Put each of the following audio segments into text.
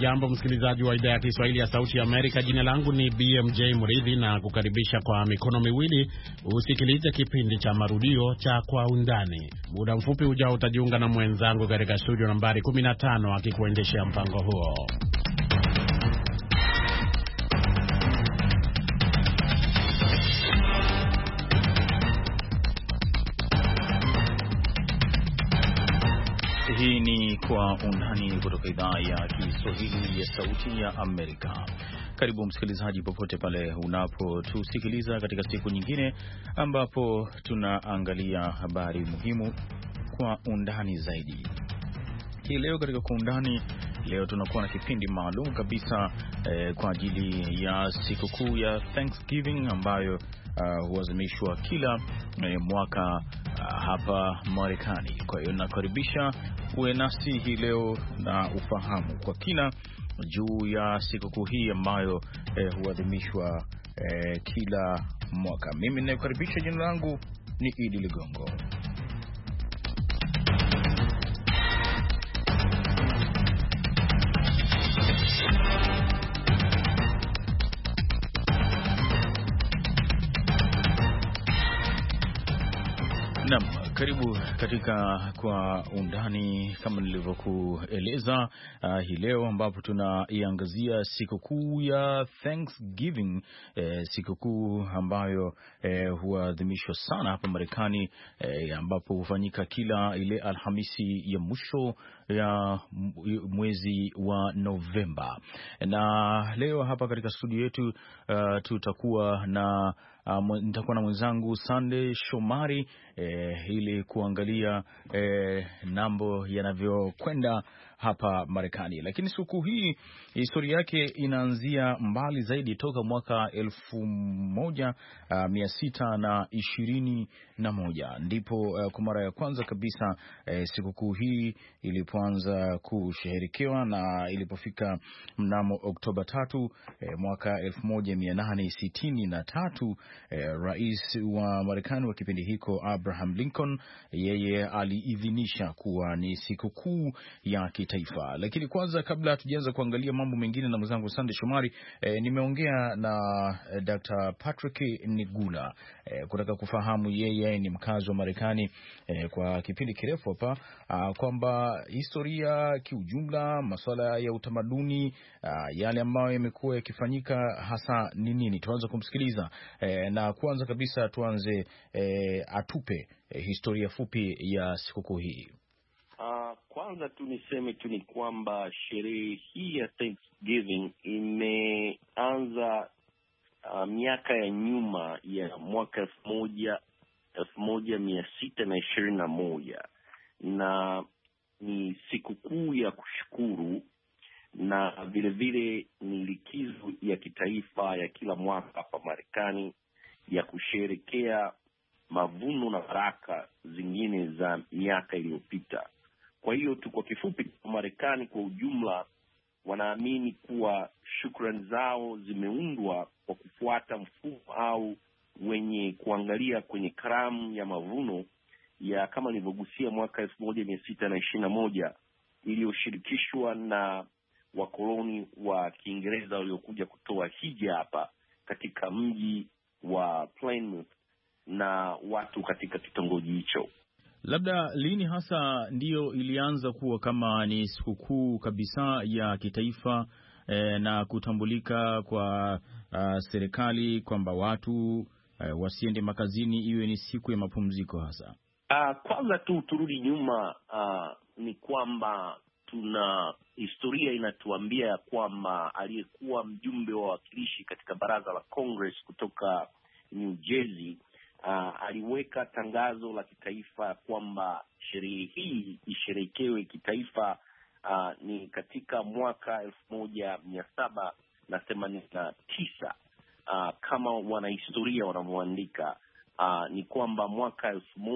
Hujambo msikilizaji wa idhaa ya Kiswahili ya Sauti ya Amerika. Jina langu ni BMJ Mridhi na kukaribisha kwa mikono miwili usikilize kipindi cha marudio cha Kwa Undani. Muda mfupi ujao utajiunga na mwenzangu katika studio nambari 15 akikuendeshea mpango huo. Hii ni Kwa Undani kutoka idhaa ya Kiswahili ya Sauti ya Amerika. Karibu msikilizaji popote pale unapotusikiliza katika siku nyingine ambapo tunaangalia habari muhimu kwa undani zaidi. Hii leo katika Kwa Undani, leo tunakuwa na kipindi maalum kabisa kwa ajili ya sikukuu ya Thanksgiving ambayo huadhimishwa kila mwaka hapa Marekani. Kwa hiyo nakaribisha uwe nasi hii leo na ufahamu kwa kina juu ya sikukuu hii ambayo huadhimishwa kila mwaka. Mimi ninayekaribisha, jina langu ni Idi Ligongo. Naam, karibu katika Kwa Undani kama nilivyokueleza hii leo ambapo tunaiangazia sikukuu ya Thanksgiving, sikukuu ambayo huadhimishwa sana hapa Marekani, ambapo hufanyika kila ile Alhamisi ya mwisho ya mwezi wa Novemba. Na leo hapa katika studio yetu nitakuwa na mwenzangu Sunday Shomari ili kuangalia mambo yanavyokwenda hapa Marekani. Lakini siku hii historia yake inaanzia mbali zaidi, toka mwaka 1621 ndipo kwa mara ya kwanza kabisa sikukuu hii ilipoanza kusherehekea, na ilipofika mnamo Oktoba 3 mwaka 1863, rais wa Marekani wa kipindi hiko Abraham Lincoln, yeye aliidhinisha kuwa ni sikukuu ya kitaifa. Lakini kwanza, kabla hatujaanza kuangalia mambo mengine na mwenzangu Sunday Shomari, nimeongea na Dr. Patrick Nigula kutaka kufahamu, yeye ni mkazi wa Marekani kwa kipindi kirefu hapa, kwamba historia kiujumla, masuala ya utamaduni, yale ambayo yamekuwa yakifanyika hasa ni nini. Tuanze kumsikiliza na kwanza kabisa tuanze atupe historia fupi ya sikukuu hii. Kwanza tu niseme tu ni kwamba sherehe hii ya Thanksgiving imeanza miaka ya nyuma ya mwaka 1621 na ni sikukuu ya kushukuru, na vile vile ni likizo ya kitaifa ya kila mwaka hapa Marekani ya kusherekea mavuno na baraka zingine za miaka iliyopita. Kwa hiyo tu kwa kifupi, Marekani kwa ujumla wanaamini kuwa shukrani zao zimeundwa kwa kufuata mfumo au wenye kuangalia kwenye karamu ya mavuno ya, kama nilivyogusia, mwaka 1621 iliyoshirikishwa na wakoloni wa Kiingereza waliokuja kutoa hija hapa katika mji wa Plymouth na watu katika kitongoji hicho. Labda lini hasa ndiyo ilianza kuwa kama ni sikukuu kabisa ya kitaifa na kutambulika kwa serikali kwamba watu wasiende makazini, iwe ni siku ya mapumziko hasa? Kwanza tu turudi nyuma, ni kwamba tuna historia inatuambia ya kwamba aliyekuwa mjumbe wa wawakilishi katika baraza la Congress kutoka New Jersey aliweka tangazo la kitaifa kwamba sherehe hii isherekewe kitaifa ni katika mwaka 1789. Kama wanahistoria wanavyoandika, ni kwamba mwaka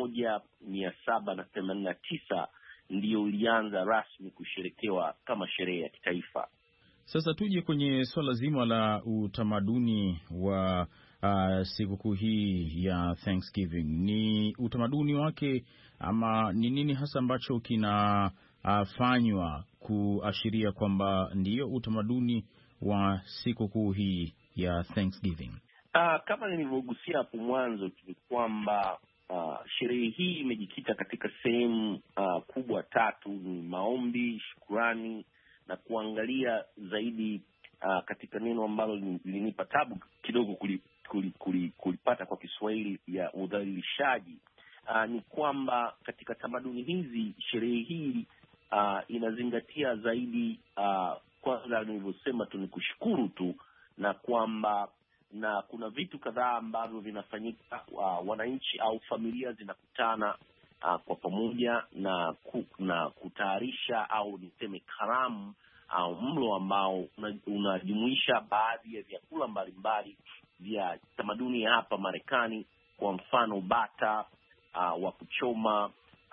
1789 ndio ilianza rasmi kusherekewa kama sherehe ya kitaifa. Sasa tuje kwenye swala zima la utamaduni wa sikukuu hii ya Thanksgiving. Ni utamaduni wake ama ni nini hasa ambacho kina fanywa kuashiria kwamba ndiyo utamaduni wa sikukuu hii ya Thanksgiving? Kama nilivyogusia hapo mwanzo ni kwamba sherehe hii imejikita katika sehemu kubwa tatu: ni maombi, shukurani na kuangalia zaidi katika neno ambalo lilinipa tabu kidogo kulipata kwa Kiswahili, ya udhalilishaji. Ni kwamba katika tamaduni hizi sherehe hii inazingatia zaidi, kwanza nilivyosema tu ni kushukuru tu, na kwamba na kuna vitu kadhaa ambavyo vinafanyika. Wananchi au familia zinakutana kwa pamoja na kutayarisha au niseme karamu au mlo ambao unajumuisha baadhi ya vyakula mbalimbali vya tamaduni hapa Marekani. Kwa mfano bata wa kuchoma,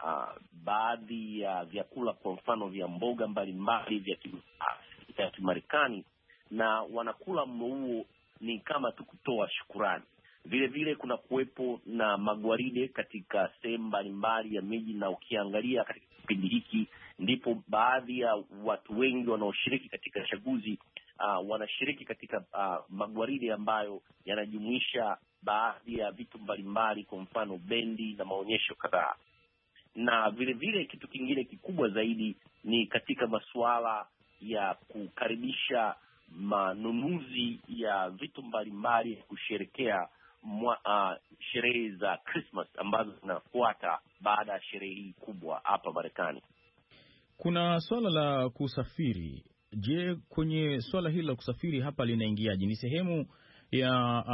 baadhi ya vyakula kwa mfano vya mboga mbalimbali vya Kimarekani, na wanakula mlo huo ni kama tu kutoa shukurani. Vile vile kuna kuwepo na magwaride katika sehemu mbalimbali ya miji, na ukiangalia katika kipindi hiki ndipo baadhi ya watu wengi wanaoshiriki katika chaguzi wanashiriki katika magwaride ambayo yanajumuisha baadhi ya vitu mbalimbali, kwa mfano bendi na maonyesho kadhaa. Na vile vile kitu kingine kikubwa zaidi ni katika masuala ya kukaribisha manunuzi ya vitu mbalimbali kusherekea sherehe za Christmas ambazo zinafuata baada ya sherehe hii kubwa hapa Marekani. Kuna swala la kusafiri. Je, kwenye swala hili la kusafiri hapa linaingiaje? Ni sehemu ya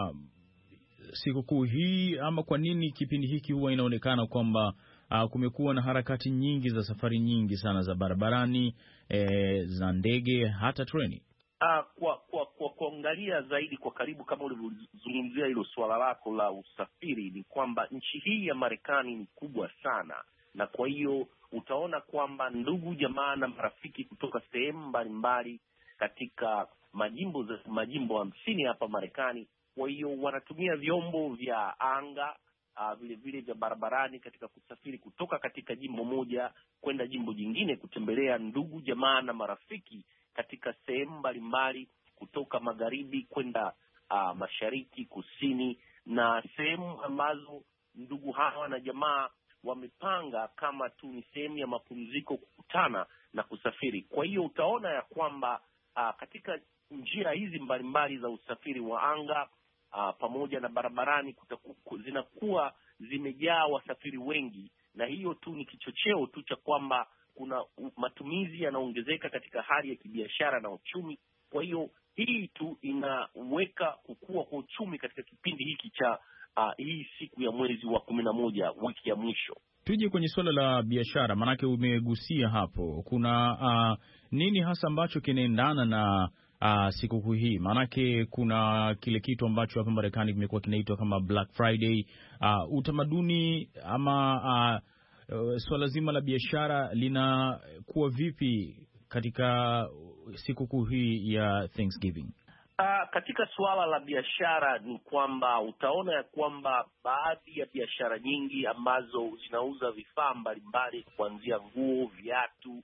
sikukuu hii, ama kwa nini kipindi hiki huwa inaonekana kwamba kumekuwa na harakati nyingi za safari nyingi sana za barabarani, za ndege, hata treni? Kwa kuangalia zaidi kwa karibu, kama ulivyozungumzia hilo swala lako la usafiri, ni kwamba nchi hii ya Marekani ni kubwa sana, na kwa hiyo utaona kwamba ndugu jamaa na marafiki kutoka sehemu mbalimbali katika majimbo 50 hapa Marekani, kwa hiyo wanatumia vyombo vya anga vile vile vya barabarani katika kusafiri kutoka katika jimbo moja kwenda jimbo jingine, kutembelea ndugu jamaa na marafiki katika sehemu mbalimbali, kutoka magharibi kwenda mashariki, kusini, na sehemu ambazo ndugu hawa na jamaa wamepanga kama tu ni sehemu ya mapumziko, kukutana na kusafiri. Kwa hiyo utaona ya kwamba katika njia hizi mbalimbali za usafiri wa anga pamoja na barabarani zinakuwa zimejaa wasafiri wengi, na hiyo tu ni kichocheo tu cha kwamba kuna matumizi yanaongezeka katika hali ya kibiashara na uchumi. Kwa hiyo hii tu inaweka kukua kwa uchumi katika kipindi hiki cha hii siku ya mwezi wa 11, wiki ya mwisho. Tuje kwenye suala la biashara, maanake umegusia hapo. Kuna nini hasa ambacho kinaendana na sikukuu hii? Maanake kuna kile kitu ambacho hapa Marekani kimekuwa kinaitwa kama Black Friday. Utamaduni ama swala zima la biashara linakuwa vipi katika sikukuu hii ya Thanksgiving? Katika suala la biashara ni kwamba utaona ya kwamba baadhi ya biashara nyingi ambazo zinauza vifaa mbalimbali kuanzia nguo, viatu,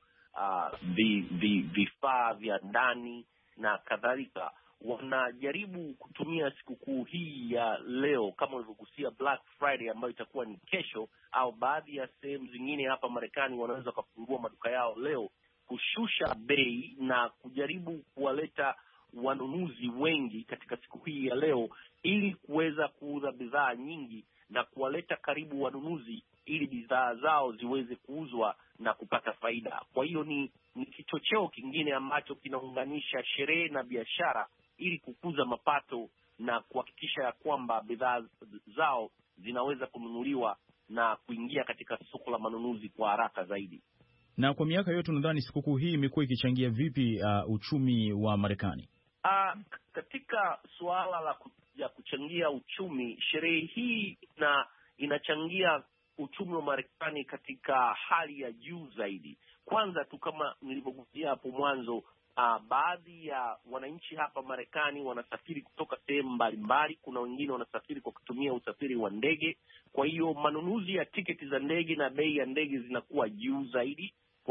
vifaa vya ndani na kadhalika, wanajaribu kutumia sikukuu hii ya leo, kama ulivyogusia Black Friday ambayo itakuwa ni kesho, au baadhi ya sehemu zingine hapa Marekani wanaweza kufungua maduka yao leo, kushusha bei na kujaribu kuwaleta wanunuzi wengi katika siku hii ya leo, ili kuweza kuuza bidhaa nyingi na kuwaleta karibu wanunuzi, ili bidhaa zao ziweze kuuzwa na kupata faida. Kwa hiyo ni kichocheo kingine ambacho kinaunganisha sherehe na biashara, ili kukuza mapato na kuhakikisha ya kwamba bidhaa zao zinaweza kununuliwa na kuingia katika soko la manunuzi kwa haraka zaidi. Na kwa miaka yote unadhani sikukuu hii imekuwa ikichangia vipi uchumi wa Marekani? Katika suala la kuchangia uchumi, sherehe hii inachangia uchumi wa Marekani katika hali ya juu zaidi. Kwanza tu, kama nilivyogusia hapo mwanzo, baadhi ya wananchi hapa Marekani wanasafiri kutoka sehemu mbalimbali. Kuna wengine wanasafiri kwa kutumia usafiri wa ndege, kwa hiyo manunuzi ya tiketi za ndege na bei ya ndege zinakuwa juu zaidi. Kwa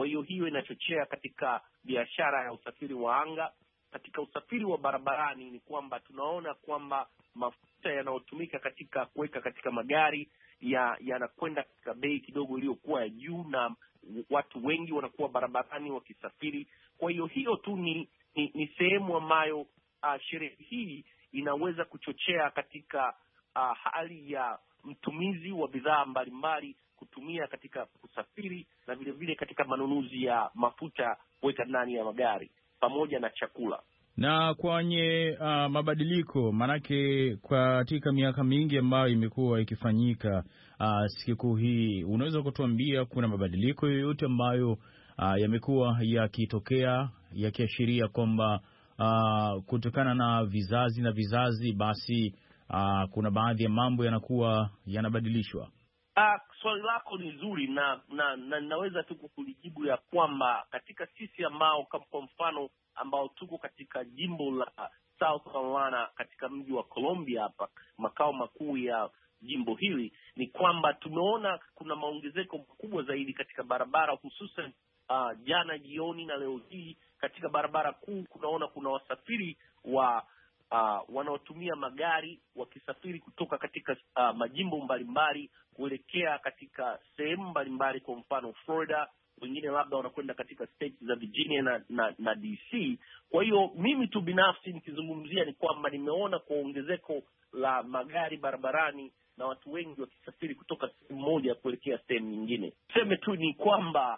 Kwa hiyo inachochea katika biashara ya usafiri wa anga. Katika usafiri wa barabarani ni kwamba tunaona kwamba mafuta yanayotumika katika kuweka katika magari yanakwenda katika bei kidogo iliyokuwa ya juu, na watu wengi wanakuwa barabarani wakisafiri. Kwa hiyo tu ni sehemu ambayo sherehe hii inaweza kuchochea katika hali ya mtumizi wa bidhaa mbalimbali kutumia katika kusafiri, na vile vile katika manunuzi ya mafuta kuweka ndani ya magari pamoja na chakula. Na kwenye mabadiliko, manake katika miaka mingi ambayo imekuwa ikifanyika siku hii, unaweza kutuambia kuna mabadiliko yoyote ambayo yamekuwa yakitokea yakiashiria kwamba kutokana na vizazi na vizazi, basi kuna baadhi ya mambo yanakuwa yanabadilishwa? Swali lako ni zuri na naweza tu kulijibu ya kwamba katika sisi ambao kwa mfano ambao tuko katika jimbo la South Carolina katika mji wa Columbia hapa, makao makuu ya jimbo hili, ni kwamba tumeona kuna maongezeko makubwa zaidi katika barabara, hususan jana jioni na leo hii katika barabara kuu kuna wasafiri wanaotumia magari wakisafiri kutoka katika majimbo mbalimbali kuelekea katika sehemu mbalimbali, kwa mfano Florida, wengine labda wanakwenda katika states za Virginia na DC. Kwa hiyo mimi tu binafsi nikizungumzia ni kwamba nimeona kwa ongezeko la magari barabarani na watu wengi wakisafiri kutoka sehemu moja kuelekea sehemu nyingine. Tuseme tu ni kwamba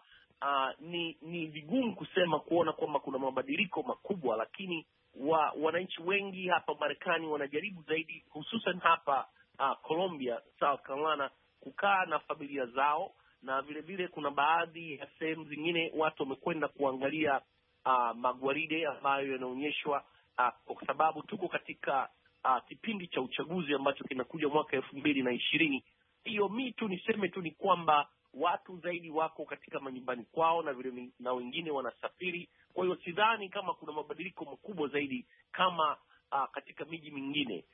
ni vigumu kuona kwamba kuna mabadiliko makubwa, lakini wananchi wengi hapa Marekani wanajaribu zaidi, hususan hapa Columbia, South Carolina, kukaa na familia zao, na vile vile kuna baadhi ya sehemu zingine watu wamekwenda kuangalia magwaride ambayo yanaonyeshwa kwa sababu tuko katika kipindi cha uchaguzi ambacho kinakuja mwaka 2020. Hiyo niseme tu ni kwamba watu zaidi wako katika manyumbani kwao na vile na wengine wanasafiri. Kwa hiyo sidhani kama kuna mabadiliko makubwa zaidi kama katika miji mingine.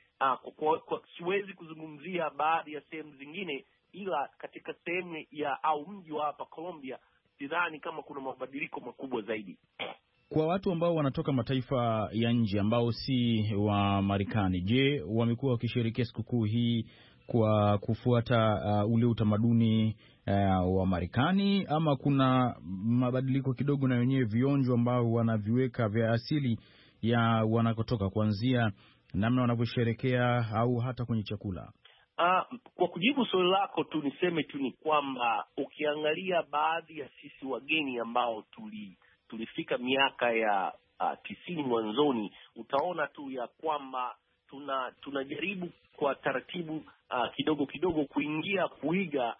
Siwezi kuzungumzia baadhi ya sehemu zingine, ila katika sehemu au mji wa hapa Columbia sidhani kama kuna mabadiliko makubwa zaidi. Kwa watu ambao wanatoka mataifa ya nje ambao si wa Marekani, je, wamekuwa wakisherehekea sikukuu hii kwa kufuata ule utamaduni wa Marekani, ama kuna mabadiliko kidogo na wenyewe vionjo ambao wanaviweka vya asili ya wanakotoka, kuanzia namna wanavyosherehekea au hata kwenye chakula? Kwa kujibu swali lako tu niseme tu ni kwamba ukiangalia baadhi ya sisi wageni ambao tulifika miaka ya 90 mwanzoni, utaona tu ya kwamba tunajaribu kwa taratibu kidogo kidogo kuiga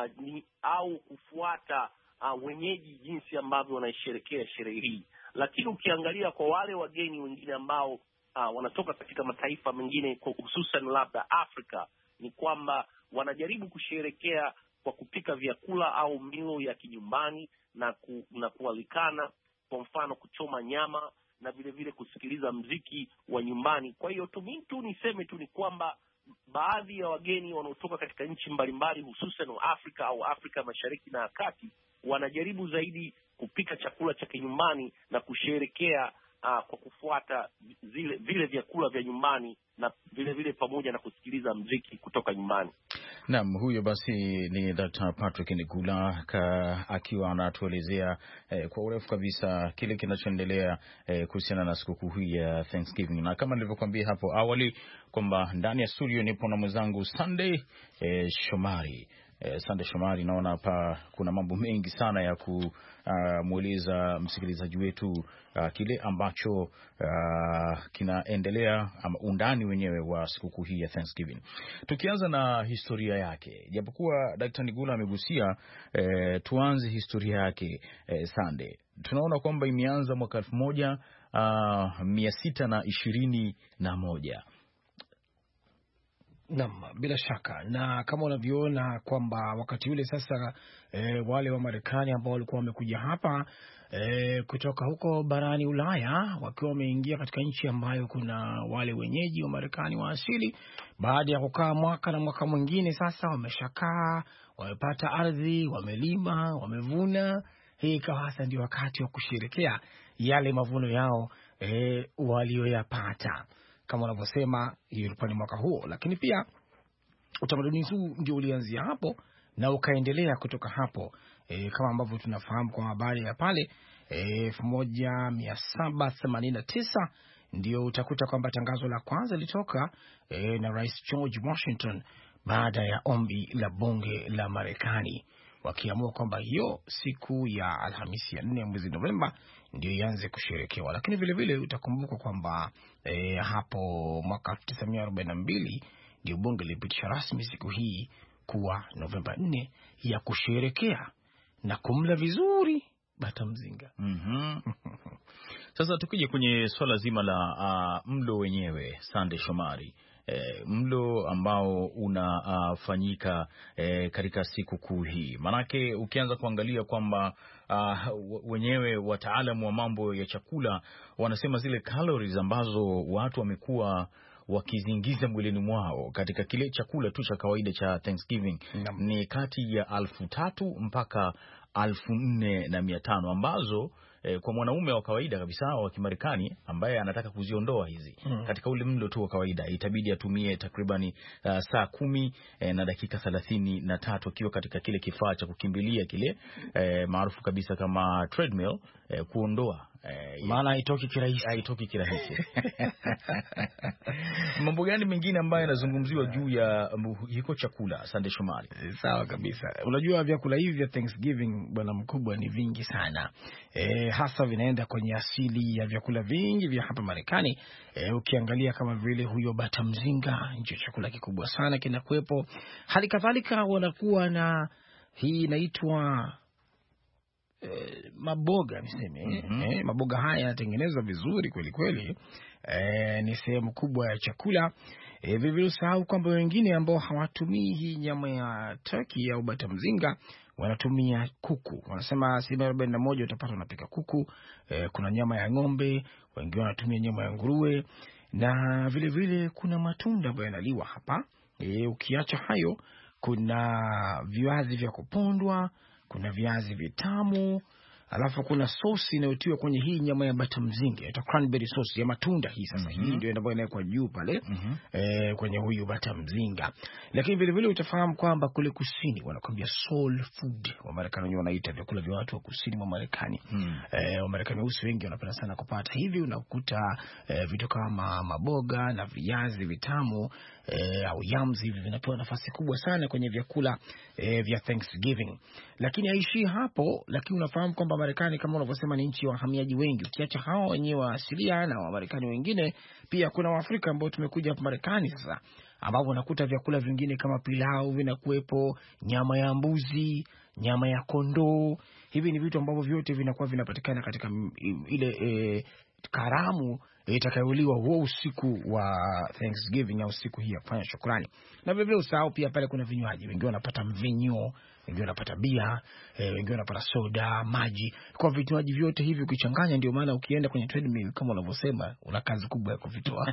au kufuata wenyeji jinsi ambavyo wanaisherekea sherehe hii. Lakini ukiangalia kwa wale wageni wengine ambao wanatoka katika mataifa mengine, hususan labda Afrika, ni kwamba wanajaribu kusherekea kwa kupika vyakula au milo ya kinyumbani na kualikana, kwa mfano kuchoma nyama na vile vile kusikiliza mziki wa nyumbani. Kwa hiyo niseme tu ni kwamba baadhi ya wageni wanaotoka katika nchi mbalimbali, hususan Afrika au Afrika Mashariki na Kati, wanajaribu zaidi kupika chakula cha kinyumbani na kusherekea kwa kufuata vile vyakula vya nyumbani na vile vile pamoja na kusikiliza mziki kutoka nyumbani. Naam, huyo basi ni Dr. Patrick Nigula akiwa anatuelezea kwa urefu kabisa kile kinachoendelea kuhusiana na sikukuu hii ya Thanksgiving. Na kama nilivyokuambia hapo awali kwamba ndani ya studio nipo na mwenzangu Sunday Shomari. Sunday Shomari, naona hapa kuna mambo mengi sana ya kumweleza msikilizaji wetu kile ambacho kinaendelea, ama undani wenyewe wa sikukuu hii ya Thanksgiving. Tukianza na historia yake, japokuwa Dr. Nigula amegusia, tuanze historia yake. Sunday, tunaona kwamba imeanza mwaka 1621. Naam, bila shaka, na kama unavyoona kwamba wakati ule sasa wale wa Marekani ambao walikuwa wamekuja hapa kutoka huko barani Ulaya, wakiwa wameingia katika nchi ambayo kuna wale wenyeji wa Marekani wa asili, baada ya kukaa mwaka na mwaka mwingine, sasa wameshakaa, wamepata ardhi, wamelima, wamevuna, hii ikawa hasa ndio wakati wa kusherekea yale mavuno yao walioyapata. Kama unavyosema, hiyo ilikuwa ni mwaka huo, lakini pia utamaduni huu ndio ulianzia hapo na ukaendelea kutoka hapo. Kama ambavyo tunafahamu kwa habari ya pale 1789 ndio utakuta kwamba tangazo la kwanza litoka na Rais George Washington baada ya ombi la bunge la Marekani, wakiamua kwamba hiyo siku ya Alhamisi ya 4 mwezi Novemba ndio ianze kusherekewa. Lakini vile vile utakumbuka kwamba hapo mwaka 1942 ndio bunge lilipitisha rasmi siku hii kuwa Novemba 4 ya kusherekea na kumla vizuri bata mzinga. Sasa tukija kwenye swala zima la mlo wenyewe, Sande Shomari, mlo ambao unafanyika katika siku kuu hii, manake ukianza kuangalia kwamba wenyewe wataalamu wa mambo ya chakula wanasema zile calories ambazo watu wamekuwa wakizingiza mwilini mwao katika kile chakula tu cha kawaida cha Thanksgiving ni kati ya 3,000 mpaka 4,500 ambazo kwa mwanaume wa kawaida kabisa wa Kimarekani ambaye anataka kuziondoa hizi katika ule mlo tu wa kawaida itabidi atumie takribani saa 10 na dakika 33 akiwa katika kile kifaa cha kukimbilia kile maarufu kabisa kama treadmill kuondoa maana haitoki kirahisi. Mambo gani mengine ambayo yanazungumziwa juu ya hiko chakula, Sande Shomari? Sawa kabisa. Unajua vyakula hivi vya Thanksgiving bwana mkubwa ni vingi sana. Hasa vinaenda kwenye asili ya vyakula vingi vya hapa Marekani. Ukiangalia kama vile huyo bata mzinga, ndio chakula kikubwa sana kinakuepo. Hali kadhalika wanakuwa na hii inaitwa maboga niseme. Maboga haya yanatengenezwa vizuri kweli kweli. Ni sehemu kubwa ya chakula. Vivyo usahau kwamba wengine ambao hawatumii hii nyama ya turkey au bata mzinga wanatumia kuku. Wanasema 41% utapata wanapika kuku. Kuna nyama ya ng'ombe, wengine wanatumia nyama ya nguruwe, na vile vile kuna matunda ambayo yanaliwa hapa. Ukiacha hayo, kuna viazi vya kupondwa, kuna viazi vitamu, alafu kuna sosi inayotiwa kwenye hii nyama ya bata mzinga, inaitwa cranberry sauce ya matunda hii. Sasa hii ndio ambayo inawekwa juu pale kwenye huyu bata mzinga. Lakini vile vile utafahamu kwamba kule kusini wanakuambia soul food. Wamarekani wenyewe wanaita vyakula vya watu wa kusini mwa Marekani. Wamarekani weusi wengi wanapenda sana kupata hivi. Unakuta vitu kama maboga na viazi vitamu au yams hivi vinapewa nafasi kubwa sana kwenye vyakula vya Thanksgiving. Lakini haishi hapo, lakini unafahamu kwamba Marekani kama unavyosema ni nchi ya wahamiaji wengi. Ukiacha hao wenyewe wa asilia na Wamarekani wengine, pia kuna Waafrika ambao tumekuja hapa Marekani sasa, ambapo unakuta vyakula vingine kama pilau vinakuepo, nyama ya mbuzi, nyama ya kondoo. Hivi ni vitu ambavyo vyote vinakuwa vinapatikana katika ile karamu itakayoliwa huo usiku wa Thanksgiving au siku hii ya kufanya shukrani. Na vile vile usahau pia pale kuna vinywaji. Wengine wanapata mvinyo, wengine wanapata bia, wengine wanapata soda, maji. Kwa vinywaji vyote hivi ukichanganya, ndio maana ukienda kwenye treadmill kama unavyosema una kazi kubwa ya kuvitoa.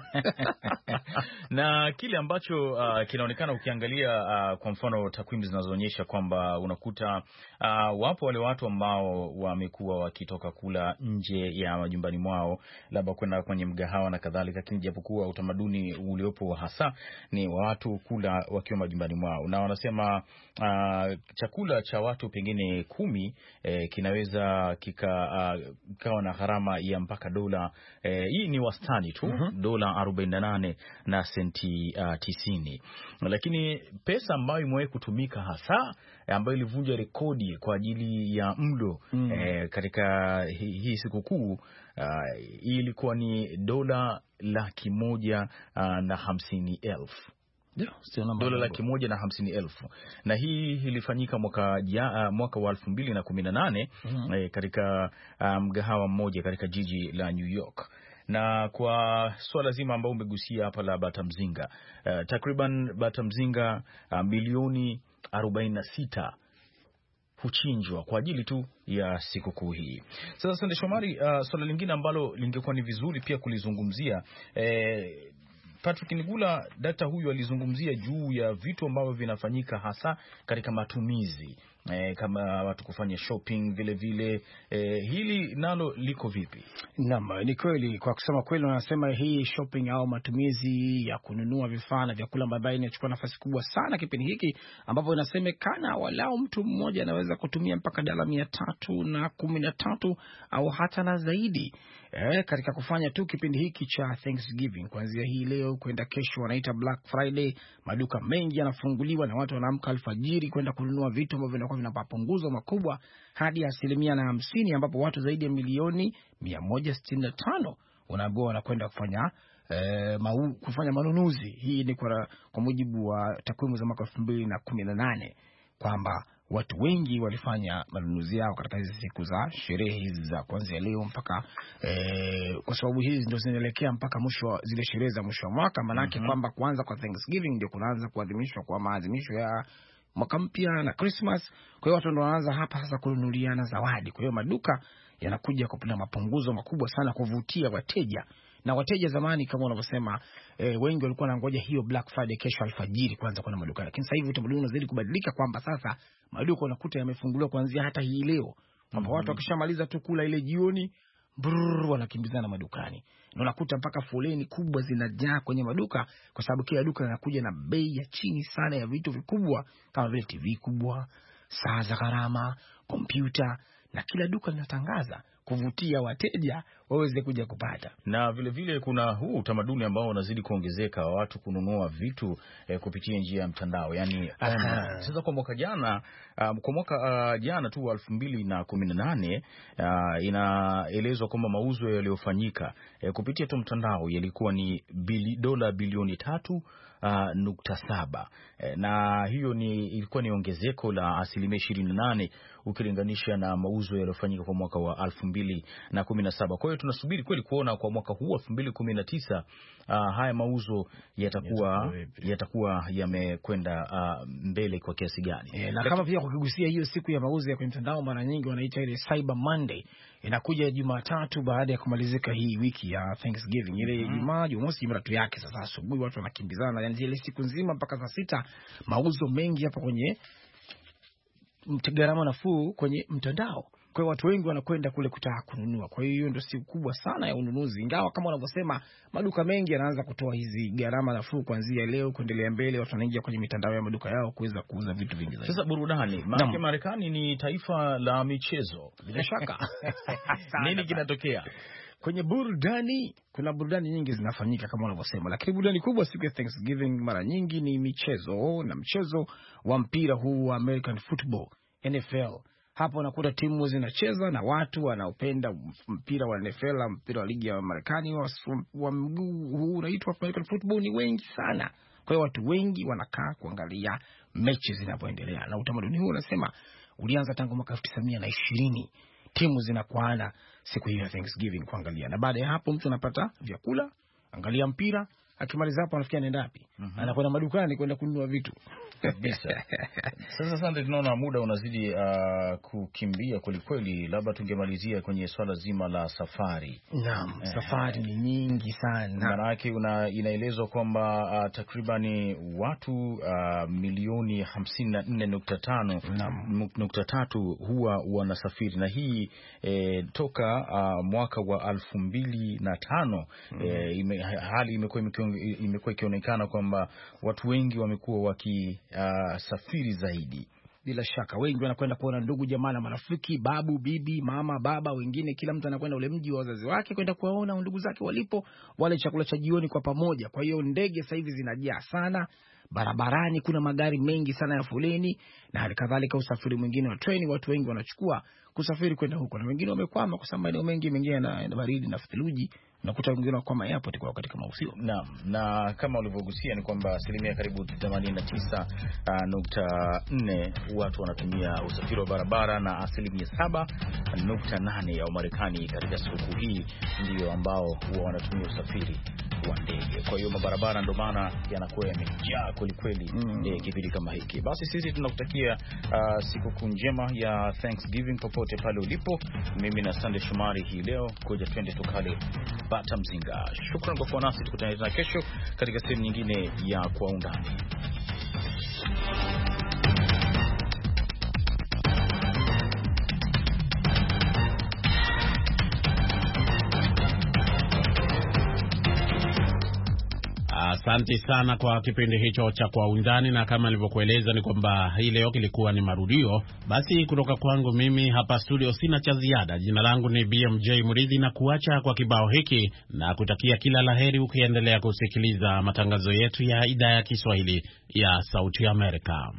Na kile ambacho kinaonekana ukiangalia kwa mfano takwimu zinazoonyesha kwamba unakuta wapo wale watu ambao wamekuwa wakitoka kula nje ya majumbani mwao, labda kwenda kwenye mgahawa na kadhalika, lakini japokuwa utamaduni uliopo hasa ni watu kula wakiwa majumbani mwao, na wanasema chakula cha watu pengine 10 kinaweza kikawa na gharama ya mpaka dola hii ni wastani tu dola 48 na senti 90. Lakini pesa ambayo imewahi kutumika hasa ambayo ilivunja rekodi kwa ajili ya mlo katika hii sikukuu ilikuwa ni dola 150,000. Dola 150,000. Na hii ilifanyika mwaka wa 2018 katika mgahawa mmoja katika jiji la New York. Na kwa swala zima ambao umegusia hapa la bata mzinga, takriban bata mzinga milioni 46 huchinjwa kwa ajili tu ya sikukuu hii. Sasa Sande Shomari, swala lingine ambalo lingekuwa ni vizuri pia kulizungumzia, Patrick Nigula, dakta huyu alizungumzia juu ya vitu ambavyo vinafanyika hasa katika matumizi kama watu kufanya shopping vile vile. Hili nalo liko vipi? Naam, ni kweli. Kwa kusema kweli, wanasema hii shopping au matumizi ya kununua vifaa na vyakula ambayo inachukua nafasi kubwa sana kipindi hiki, ambapo inasemekana walau mtu mmoja anaweza kutumia mpaka $313 au hata na zaidi katika kufanya tu kipindi hiki cha Thanksgiving. Kuanzia hii leo kwenda kesho, wanaita Black Friday, maduka mengi yanafunguliwa na watu wanaamka alfajiri kwenda kununua vitu ambavyo vinakuwa vina mapunguzo makubwa hadi 50%, ambapo watu zaidi ya milioni 165 wanaambiwa wanakwenda kufanya manunuzi. Hii ni kwa mujibu wa takwimu za mwaka 2018 kwamba watu wengi walifanya manunuzi yao katika hizi siku za sherehe hizi za kuanzia leo mpaka kwa sababu hizi ndio zinaelekea mpaka mwisho zile sherehe za mwisho wa mwaka, manake kwamba kuanza kwa Thanksgiving ndio kunaanza kuadhimishwa kwa maadhimisho ya mwaka mpya na Christmas. Kwa hiyo watu ndio wanaanza hapa sasa kununuliana zawadi. Kwa hiyo maduka yanakuja kupata mapunguzo makubwa sana kuvutia wateja. Na wateja zamani kama unavyosema, wengi walikuwa wanangoja hiyo Black Friday kesho alfajiri kwanza kwenda maduka. Lakini sasa hivi utamaduni unazidi kubadilika kwamba sasa maduka unakuta yamefunguliwa kuanzia hata hii leo. Kwamba watu wakishamaliza tu kula ile jioni, wanakimbizana madukani. Na unakuta mpaka foleni kubwa zinajaa kwenye maduka kwa sababu kila duka linakuja na bei ya chini sana ya vitu vikubwa kama vile TV kubwa, saa za gharama, kompyuta, na kila duka linatangaza kuvutia wateja waweze kuja kupata. Na vile vile kuna huu utamaduni ambao unazidi kuongezeka, watu kununua vitu kupitia njia ya mtandao, yani sasa kwa mwaka jana tu 2018 inaelezwa kwamba mauzo yaliyofanyika kupitia tu mtandao yalikuwa ni dola bilioni 3.7, na hiyo ilikuwa ni ongezeko la 28% ukilinganisha na mauzo yaliyofanyika kwa mwaka wa 2017. Kwa hiyo tunasubiri kweli kuona kwa mwaka huu 2019 haya mauzo yatakuwa yamekwenda mbele kwa kiasi gani. Na kama pia kukigusia hiyo siku ya mauzo ya kwenye mtandao, mara nyingi wanaita ile Cyber Monday, inakuja Jumatatu baada ya kumalizika hii wiki ya Thanksgiving. Ile Jumamosi Jumatatu yake sasa asubuhi watu wanakimbizana, yani ile siku nzima mpaka saa 6 mauzo mengi hapa kwenye gharama nafuu kwenye mtandao. Kwa hiyo watu wengi wanakwenda kule kutaka kununua. Kwa hiyo ndio siku kubwa sana ya ununuzi. Ingawa kama wanavyosema maduka mengi yanaanza kutoa hizi gharama nafuu kuanzia leo kuendelea mbele, watu wanaingia kwenye mitandao ya maduka yao kuweza kuuza vitu vingi zaidi. Sasa burudani, maana Marekani ni taifa la michezo. Bila shaka. Nini kinatokea? Kwenye burudani, kuna burudani nyingi zinafanyika kama wanavyosema, lakini burudani kubwa siku ya Thanksgiving mara nyingi ni michezo, na mchezo wa mpira huu wa American Football, NFL. Hapo unakuta timu zinacheza na watu wanaopenda mpira wa NFL, mpira wa ligi ya Marekani wa mguu huu unaitwa American Football, ni wengi sana. Kwa hiyo watu wengi wanakaa kuangalia mechi zinapoendelea. Na utamaduni huu unasema ulianza tangu mwaka 1920. Timu zinakuana siku hiyo ya Thanksgiving kuangalia. Na baada ya hapo mtu anapata vyakula, angalia mpira, akimaliza hapo anafikia nenda wapi? Anakwenda madukani kwenda kununua vitu. Kabisa. Sasa asante, tunaona muda unazidi kukimbia kweli. Labda tungemalizia kwenye swala zima la safari. Naam, safari ni nyingi sana. Maana yake inaelezwa kwamba takribani watu milioni 54.3 huwa wanasafiri, na hii toka mwaka wa 2005 hali imekuwa ikionekana kwamba watu wengi wamekuwa wakisafiri zaidi. Bila shaka wengi wanakwenda kuona ndugu jamaa na marafiki, babu, bibi, mama, baba, wengine kila mtu anakwenda ule mji wa wazazi wake kwenda kuwaona ndugu zake walipo, wale chakula cha jioni kwa pamoja. Kwa hiyo ndege sasa hivi zinajaa sana, barabarani kuna magari mengi sana ya foleni, na hali kadhalika usafiri mwingine wa treni watu wengi wanachukua kusafiri kwenda huko, na wengine wamekwama kwa sababu maeneo mengi mengine na baridi na theluji. Nakuta wengine kwa airport kwa katika mausio. Naam, na kama ulivyogusia ni kwamba asilimia karibu 89.4 watu wanatumia usafiri wa barabara, na asilimia 7.8 ya Wamarekani katika siku hii ndio ambao huwa wanatumia usafiri wa ndege. Kwa hiyo mabarabara ndo maana yanakuwa yamejaa kwelikweli kipindi kama hiki. Basi sisi tunakutakia sikukuu njema ya Thanksgiving popote pale ulipo. Mimi na Sande Shomari hii leo kuja twende tukale bata mzinga. Shukrani kwa kuwa nasi, tukutane tena kesho katika sehemu nyingine ya Kwa Undani. Asante sana kwa kipindi hicho cha Kwa Undani, na kama nilivyokueleza ni kwamba hii leo kilikuwa ni marudio. Basi kutoka kwangu mimi hapa studio sina cha ziada. Jina langu ni BMJ Muridhi, na kuacha kwa kibao hiki na kutakia kila laheri ukiendelea kusikiliza matangazo yetu ya idhaa ya Kiswahili ya Sauti ya Amerika.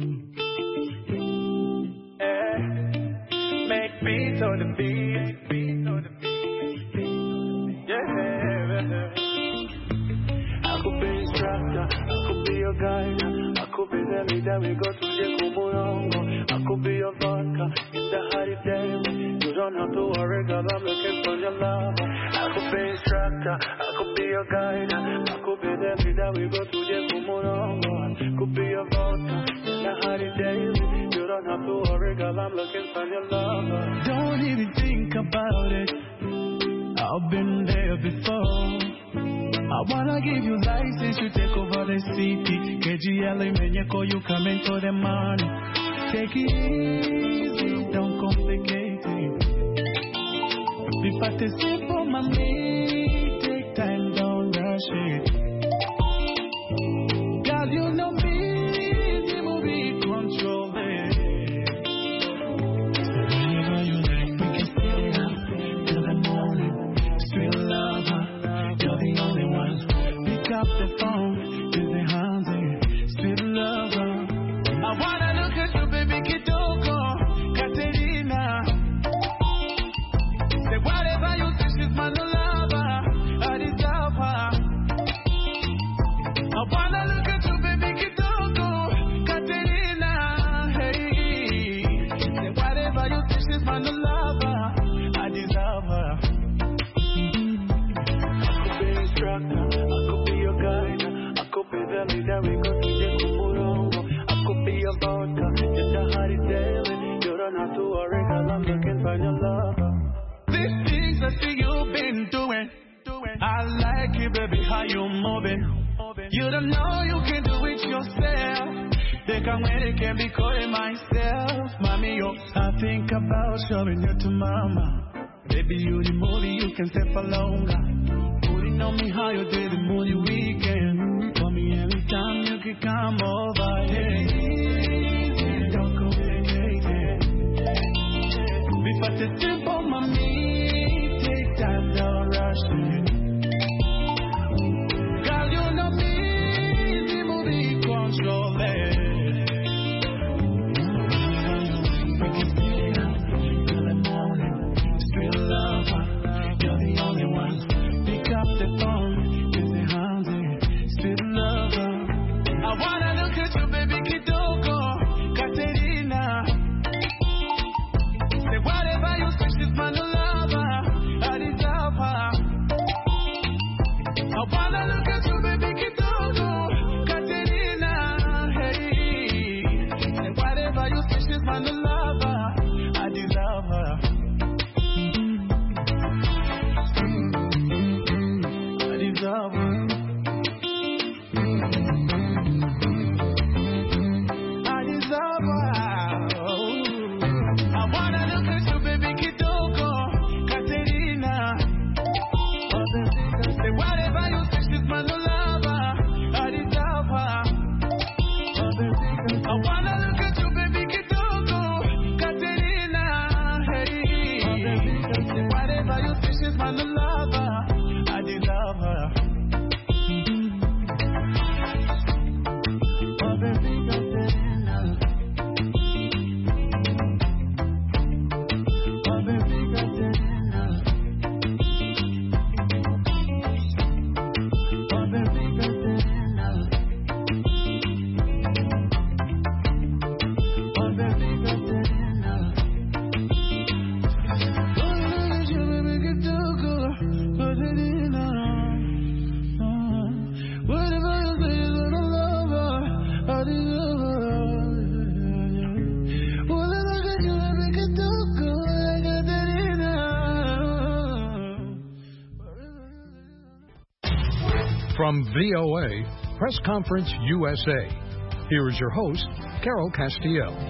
Guide. I could be the leader, we go to Jekumorongo. I could be your vodka in the high day. You don't have to worry, girl, I'm looking for your love. I could be instructor, I could be your guide. I could be the leader, we go to Jekumorongo. I could be your vodka in the high day. You don't have to worry, girl, I'm looking for your love. Don't even think about it, I've been there before. I wanna give you license to take over the city. KGL, Menyeko, you come into the money. Take it easy, don't complicate it. Be fast and simple, mommy. Take time, don't rush it. Girl, you know me, the movie control it. So whenever you like, we can stay up till the morning. Still love her. You're the only one. Pick up the phone, give me hands in. Still love her. I wanna look at you, baby, Kitoko, Katerina. Say whatever you say, she's my new lover. I deserve her. I wanna look at you, baby, Kitoko, Katerina. Hey, say whatever you say, she's my new lover. I deserve her. I could be your guide, I could be the leader, we go to Jekumorongo. I could be your vodka, just a hot daily. You don't have to worry, cause I'm looking for your love. These things I see you've been doing, I like it, baby, how you moving. You don't know you can do it yourself. They can wait, they can be calling myself. Mommy, yo, I think about showing you to mama. Baby, you the movie, you can stay for longer. Know me how you did the moody weekend. Call me anytime you can come over. Hey, don't complicate it. Be fast and simple, mommy. Take time, don't rush it. Girl, you know me, the movie control it. We can stay up till the morning. Still love her. You're the only one. Up the phone, give me hands in, still love her. I wanna look at you, baby, From VOA, Press Conference USA, here is your host, Carol Castiel.